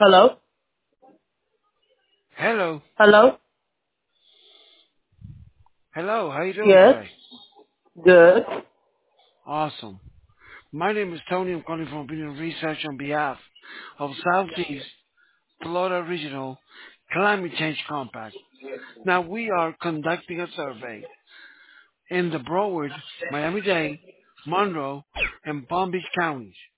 Hello? Hello. Hello? Hello. How you doing Yes. today? Good. Awesome. My name is Tony. I'm calling from Opinion Research on behalf of Southeast Florida Regional Climate Change Compact. Now we are conducting a survey in the Broward, Miami-Dade, Monroe, and Palm Beach counties.